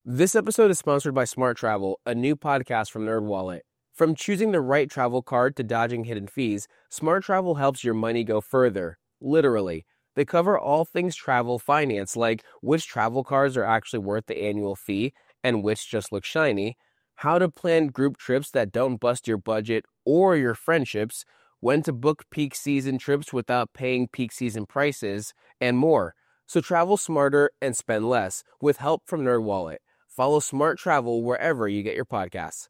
This episode is sponsored by Smart Travel, a new podcast from NerdWallet. From choosing the right travel card to dodging hidden fees, Smart Travel helps your money go further, literally. They cover all things travel finance, like which travel cards are actually worth the annual fee and which just look shiny, how to plan group trips that don't bust your budget or your friendships, when to book peak season trips without paying peak season prices, and more. So travel smarter and spend less with help from NerdWallet. Follow Smart Travel wherever you get your podcasts.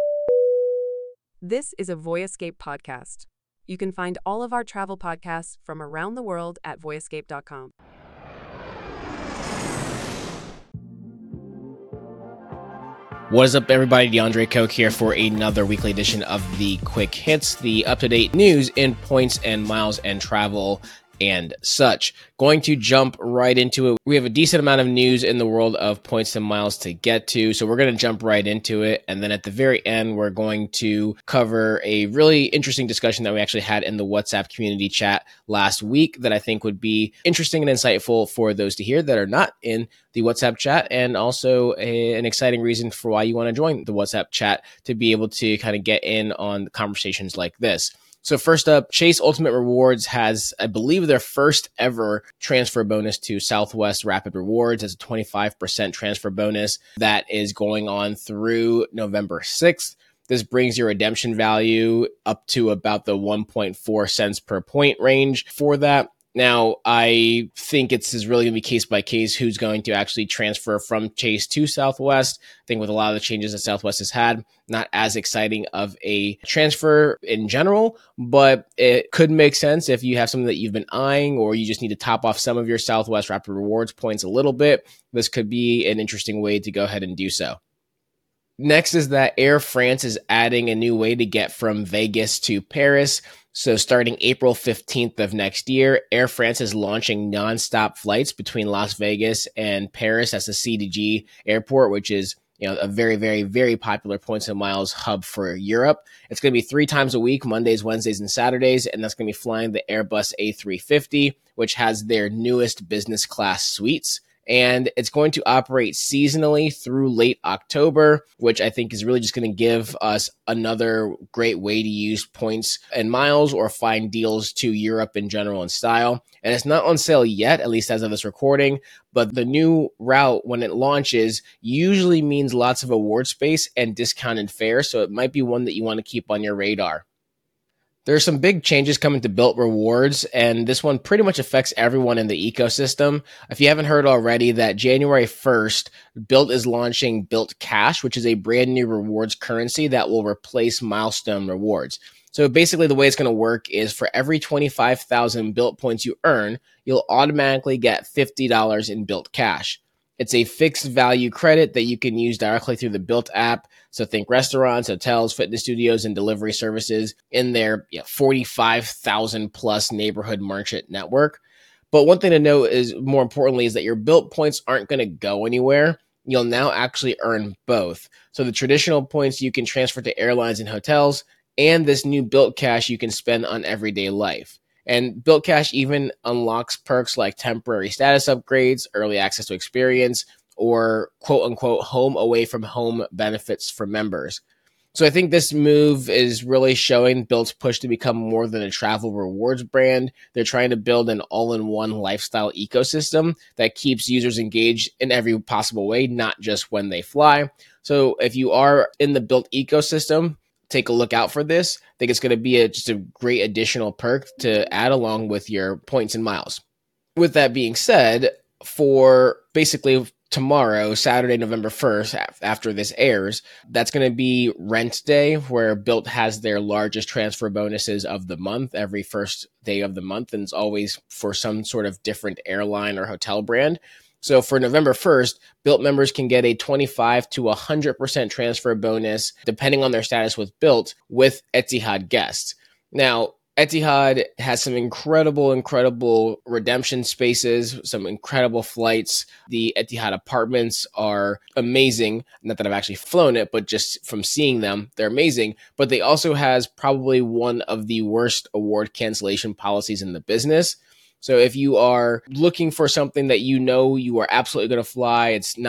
This is a Voyescape podcast. You can find all of our travel podcasts from around the world at voyescape.com. What is up, everybody? DeAndre Koch here for another weekly edition of the Quick Hits, the up-to-date news in points and miles and travel and such. Going to jump right into it. We have a decent amount of news in the world of points and miles to get to, so we're going to jump right into it. And then at the very end, we're going to cover a really interesting discussion that we actually had in the WhatsApp community chat last week that I think would be interesting and insightful for those to hear that are not in the WhatsApp chat, and also an exciting reason for why you want to join the WhatsApp chat to be able to kind of get in on conversations like this. So first up, Chase Ultimate Rewards has, I believe, their first ever transfer bonus to Southwest Rapid Rewards. It's a 25% transfer bonus that is going on through November 6th. This brings your redemption value up to about the 1.4 cents per point range for that. Now, I think it's really going to be case by case who's going to actually transfer from Chase to Southwest. I think with a lot of the changes that Southwest has had, not as exciting of a transfer in general, but it could make sense if you have something that you've been eyeing or you just need to top off some of your Southwest Rapid Rewards points a little bit. This could be an interesting way to go ahead and do so. Next is that Air France is adding a new way to get from Vegas to Paris. So starting April 15th of next year, Air France is launching nonstop flights between Las Vegas and Paris as a CDG airport, which is a very, very, very popular points and miles hub for Europe. It's going to be 3 times a week, Mondays, Wednesdays, and Saturdays, and that's going to be flying the Airbus A350, which has their newest business class suites. And it's going to operate seasonally through late October, which I think is really just going to give us another great way to use points and miles or find deals to Europe in general and style. And it's not on sale yet, at least as of this recording, but the new route, when it launches, usually means lots of award space and discounted fares, so it might be one that you want to keep on your radar. There are some big changes coming to Bilt Rewards, and this one pretty much affects everyone in the ecosystem. If you haven't heard already, that January 1st, Bilt is launching Bilt Cash, which is a brand new rewards currency that will replace milestone rewards. So basically the way it's going to work is for every 25,000 Bilt points you earn, you'll automatically get $50 in Bilt Cash. It's a fixed value credit that you can use directly through the Bilt app. So think restaurants, hotels, fitness studios, and delivery services in their 45,000 plus neighborhood merchant network. But one thing to note is, more importantly, is that your Bilt points aren't going to go anywhere. You'll now actually earn both. So the traditional points you can transfer to airlines and hotels, and this new Bilt Cash you can spend on everyday life. And Bilt Cash even unlocks perks like temporary status upgrades, early access to experience, or quote-unquote home away from home benefits for members. So I think this move is really showing Bilt's push to become more than a travel rewards brand. They're trying to build an all-in-one lifestyle ecosystem that keeps users engaged in every possible way, not just when they fly. So if you are in the Bilt ecosystem, take a look out for this. I think it's going to be just a great additional perk to add along with your points and miles. With that being said, for basically tomorrow, Saturday, November 1st, after this airs, that's going to be Rent Day, where Bilt has their largest transfer bonuses of the month every first day of the month, and it's always for some sort of different airline or hotel brand. So for November 1st, Bilt members can get a 25 to 100% transfer bonus, depending on their status with Bilt, with Etihad guests. Now, Etihad has some incredible redemption spaces, some incredible flights. The Etihad apartments are amazing. Not that I've actually flown it, but just from seeing them, they're amazing. But they also has probably one of the worst award cancellation policies in the business. So if you are looking for something that you know you are absolutely going to fly, it's not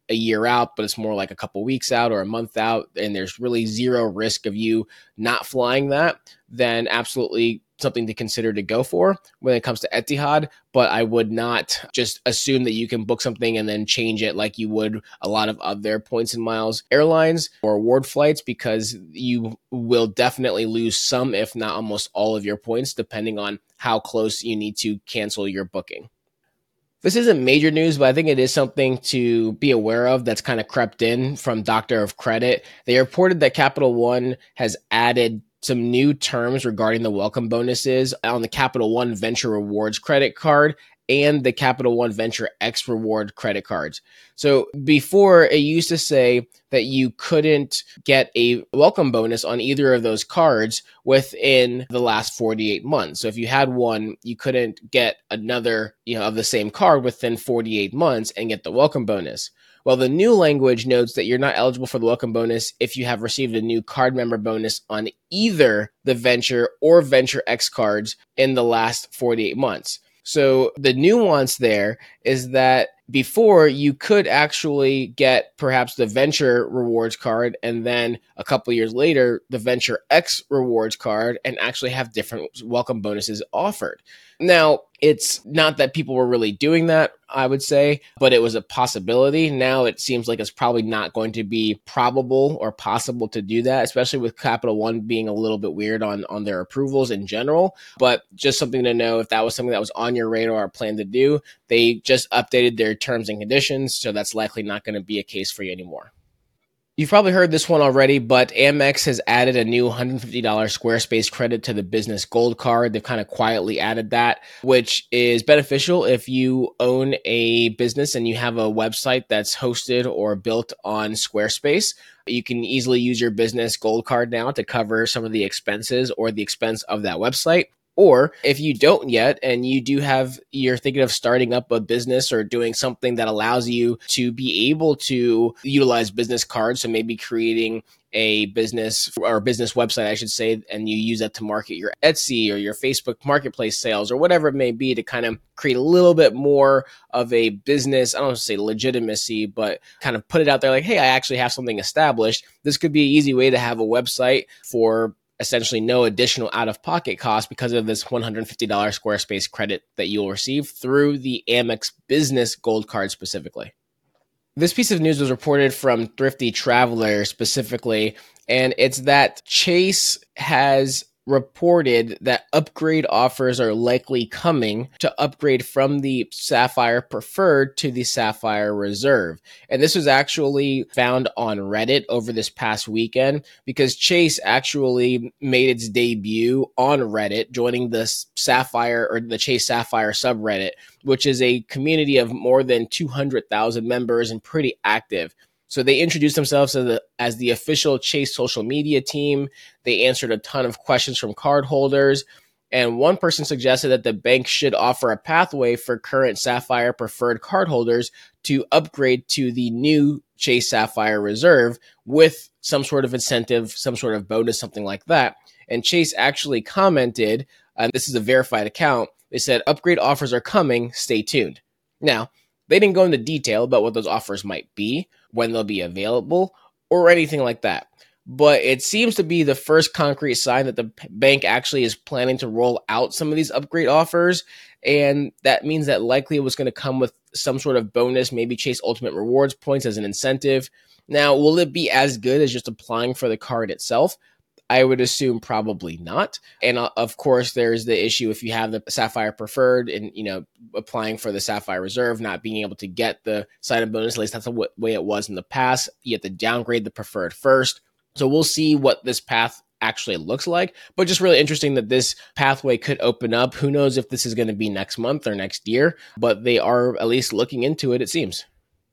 a year out, but it's more like a couple weeks out or a month out, and there's really zero risk of you not flying that, then absolutely something to consider to go for when it comes to Etihad. But I would not just assume that you can book something and then change it like you would a lot of other points and miles airlines or award flights, because you will definitely lose some, if not almost all of your points, depending on how close you need to cancel your booking. This isn't major news, but I think it is something to be aware of that's kind of crept in from Doctor of Credit. They reported that Capital One has added some new terms regarding the welcome bonuses on the Capital One Venture Rewards credit card and the Capital One Venture X Reward credit cards. So before, it used to say that you couldn't get a welcome bonus on either of those cards within the last 48 months. So if you had one, you couldn't get another, of the same card within 48 months and get the welcome bonus. Well, the new language notes that you're not eligible for the welcome bonus if you have received a new card member bonus on either the Venture or Venture X cards in the last 48 months. So the nuance there is that before, you could actually get perhaps the Venture Rewards card and then a couple years later, the Venture X Rewards card, and actually have different welcome bonuses offered. Now, it's not that people were really doing that, I would say, but it was a possibility. Now it seems like it's probably not going to be probable or possible to do that, especially with Capital One being a little bit weird on their approvals in general. But just something to know, if that was something that was on your radar or plan to do, they just updated their terms and conditions, so that's likely not going to be a case for you anymore. You've probably heard this one already, but Amex has added a new $150 Squarespace credit to the business gold card. They've kind of quietly added that, which is beneficial if you own a business and you have a website that's hosted or built on Squarespace. You can easily use your business gold card now to cover some of the expenses or the expense of that website. Or if you don't yet and you're thinking of starting up a business or doing something that allows you to be able to utilize business cards, so maybe creating a business or a business website, I should say, and you use that to market your Etsy or your Facebook marketplace sales or whatever it may be to kind of create a little bit more of a business, I don't want to say legitimacy, but kind of put it out there like, hey, I actually have something established. This could be an easy way to have a website for essentially no additional out-of-pocket cost because of this $150 Squarespace credit that you'll receive through the Amex Business Gold Card specifically. This piece of news was reported from Thrifty Traveler specifically, and it's that Chase has reported that upgrade offers are likely coming to upgrade from the Sapphire Preferred to the Sapphire Reserve. And this was actually found on Reddit over this past weekend because Chase actually made its debut on Reddit, joining the Sapphire or the Chase Sapphire subreddit, which is a community of more than 200,000 members and pretty active. So they introduced themselves as the official Chase social media team. They answered a ton of questions from cardholders. And one person suggested that the bank should offer a pathway for current Sapphire Preferred cardholders to upgrade to the new Chase Sapphire Reserve with some sort of incentive, some sort of bonus, something like that. And Chase actually commented, and this is a verified account, they said, upgrade offers are coming, stay tuned. Now, they didn't go into detail about what those offers might be, when they'll be available, or anything like that. But it seems to be the first concrete sign that the bank actually is planning to roll out some of these upgrade offers. And that means that likely it was going to come with some sort of bonus, maybe Chase Ultimate Rewards points as an incentive. Now, will it be as good as just applying for the card itself? I would assume probably not. And of course, there's the issue if you have the Sapphire Preferred and, applying for the Sapphire Reserve, not being able to get the sign-up bonus, at least that's the way it was in the past. You have to downgrade the Preferred first. So we'll see what this path actually looks like, but just really interesting that this pathway could open up. Who knows if this is going to be next month or next year, but they are at least looking into it, it seems.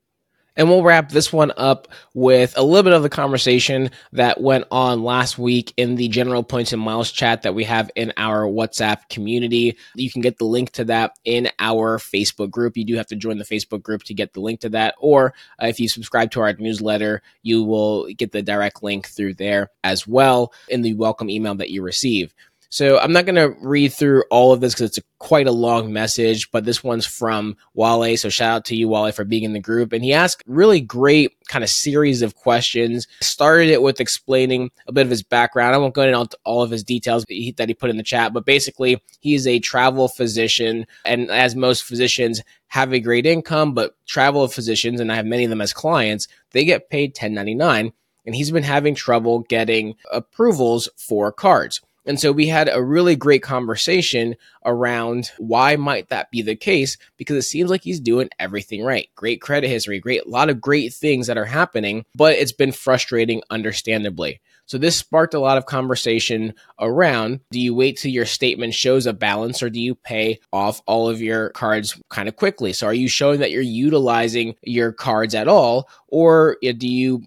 And we'll wrap this one up with a little bit of the conversation that went on last week in the general points and miles chat that we have in our WhatsApp community. You can get the link to that in our Facebook group. You do have to join the Facebook group to get the link to that. Or if you subscribe to our newsletter, you will get the direct link through there as well in the welcome email that you receive. So I'm not going to read through all of this because it's quite a long message, but this one's from Wale. So shout out to you, Wale, for being in the group. And he asked really great kind of series of questions. Started it with explaining a bit of his background. I won't go into all of his details that he put in the chat, but basically he is a travel physician. And as most physicians have a great income, but travel physicians, and I have many of them as clients, they get paid 1099. And he's been having trouble getting approvals for cards. And so we had a really great conversation around why might that be the case, because it seems like he's doing everything right. Great credit history, a lot of great things that are happening, but it's been frustrating, understandably. So this sparked a lot of conversation around, do you wait till your statement shows a balance, or do you pay off all of your cards kind of quickly? So are you showing that you're utilizing your cards at all? Or does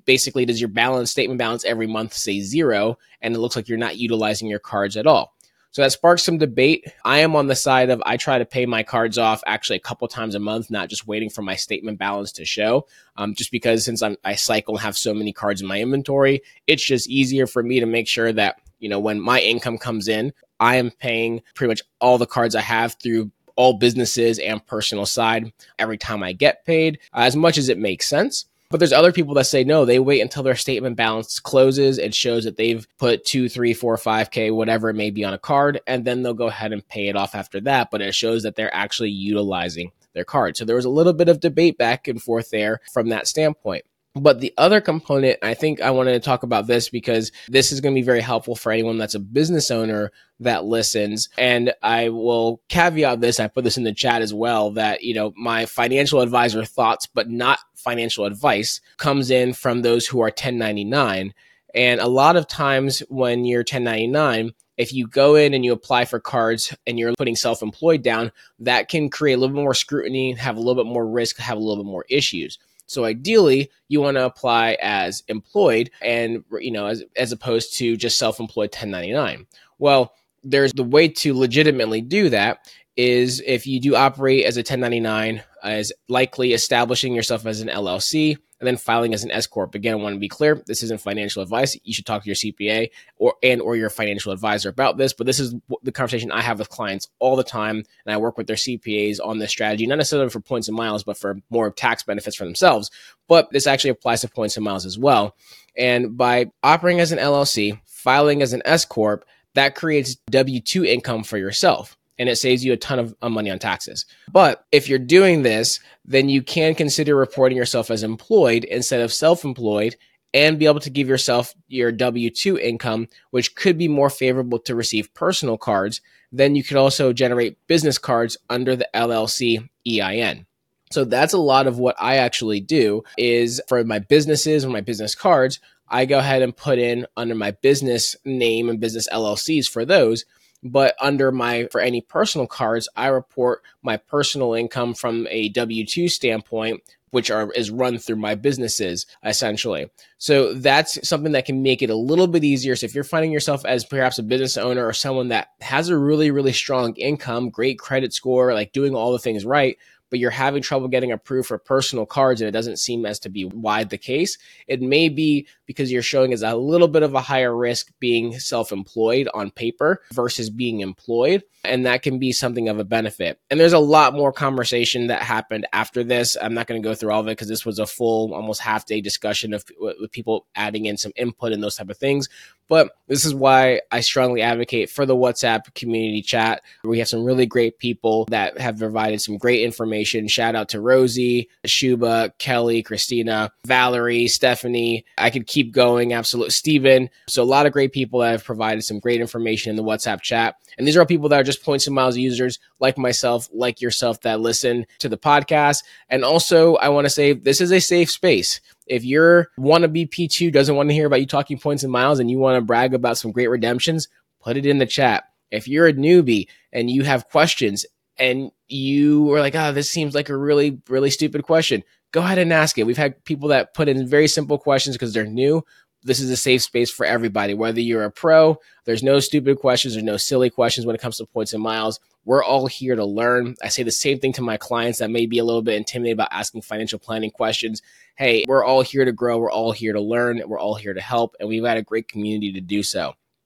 your statement balance every month say 0 and it looks like you're not utilizing your cards at all? So that sparks some debate. I am on the side of I try to pay my cards off actually a couple times a month, not just waiting for my statement balance to show. Just because since I cycle and have so many cards in my inventory, it's just easier for me to make sure that, when my income comes in, I am paying pretty much all the cards I have through all businesses and personal side every time I get paid, as much as it makes sense. But there's other people that say, no, they wait until their statement balance closes and shows that they've put 2, 3, 4, 5K, whatever it may be on a card, and then they'll go ahead and pay it off after that. But it shows that they're actually utilizing their card. So there was a little bit of debate back and forth there from that standpoint. But the other component, I think I wanted to talk about this because this is going to be very helpful for anyone that's a business owner that listens. And I will caveat this, I put this in the chat as well, that, my financial advisor thoughts, but not financial advice, comes in from those who are 1099. And a lot of times when you're 1099, if you go in and you apply for cards and you're putting self-employed down, that can create a little bit more scrutiny, have a little bit more risk, have a little bit more issues. So ideally, you want to apply as employed and, as opposed to just self-employed 1099. Well, there's the way to legitimately do that is if you do operate as a 1099, as likely establishing yourself as an LLC and then filing as an S Corp. Again, I want to be clear, this isn't financial advice. You should talk to your CPA or your financial advisor about this, but this is the conversation I have with clients all the time, and I work with their CPAs on this strategy, not necessarily for points and miles, but for more tax benefits for themselves. But this actually applies to points and miles as well. And by operating as an LLC, filing as an S Corp, that creates W-2 income for yourself. And it saves you a ton of money on taxes. But if you're doing this, then you can consider reporting yourself as employed instead of self-employed and be able to give yourself your W-2 income, which could be more favorable to receive personal cards. Then you could also generate business cards under the LLC EIN. So that's a lot of what I actually do is for my businesses or my business cards, I go ahead and put in under my business name and business LLCs for those. But for any personal cards, I report my personal income from a W-2 standpoint, which is run through my businesses, essentially. So that's something that can make it a little bit easier. So if you're finding yourself as perhaps a business owner or someone that has a really, really strong income, great credit score, like doing all the things right, but you're having trouble getting approved for personal cards and it doesn't seem as to be wide the case, it may be because you're showing as a little bit of a higher risk being self-employed on paper versus being employed. And that can be something of a benefit. And there's a lot more conversation that happened after this. I'm not going to go through all of it because this was a full, almost half-day discussion with people adding in some input and those type of things. But this is why I strongly advocate for the WhatsApp community chat. We have some really great people that have provided some great information. Shout out to Rosie, Shuba, Kelly, Christina, Valerie, Stephanie. I could keep going. Absolutely. Steven. So a lot of great people that have provided some great information in the WhatsApp chat. And these are all people that are just Points and Miles users like myself, like yourself that listen to the podcast. And also I want to say this is a safe space. If your wannabe P2 doesn't want to hear about you talking points and miles and you want to brag about some great redemptions, put it in the chat. If you're a newbie and you have questions and you are like, this seems like a really, really stupid question, go ahead and ask it. We've had people that put in very simple questions because they're new. This is a safe space for everybody. Whether you're a pro, there's no stupid questions, there's no silly questions when it comes to points and miles. We're all here to learn. I say the same thing to my clients that may be a little bit intimidated about asking financial planning questions. Hey, we're all here to grow. We're all here to learn. We're all here to help. And we've got a great community to do so.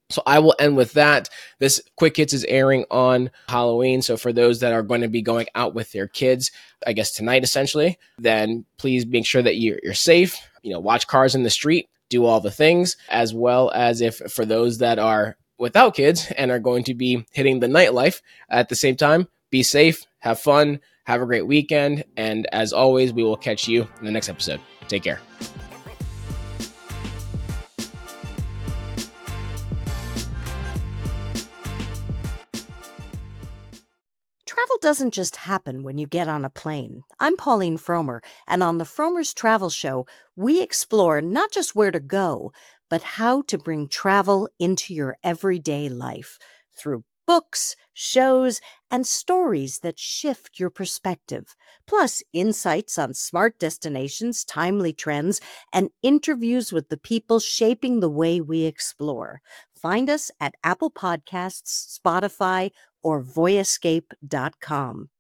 So I will end with that. This Quick Hits is airing on Halloween. So for those that are going to be going out with their kids, I guess tonight essentially, then please make sure that you're safe. Watch cars in the street, do all the things, as well as if for those that are without kids and are going to be hitting the nightlife at the same time, be safe, have fun, have a great weekend. And as always, we will catch you in the next episode. Take care. Travel doesn't just happen when you get on a plane. I'm Pauline Fromer, and on the Fromer's Travel Show, we explore not just where to go, but how to bring travel into your everyday life through books, shows, and stories that shift your perspective, plus insights on smart destinations, timely trends, and interviews with the people shaping the way we explore. Find us at Apple Podcasts, Spotify, or voyescape.com.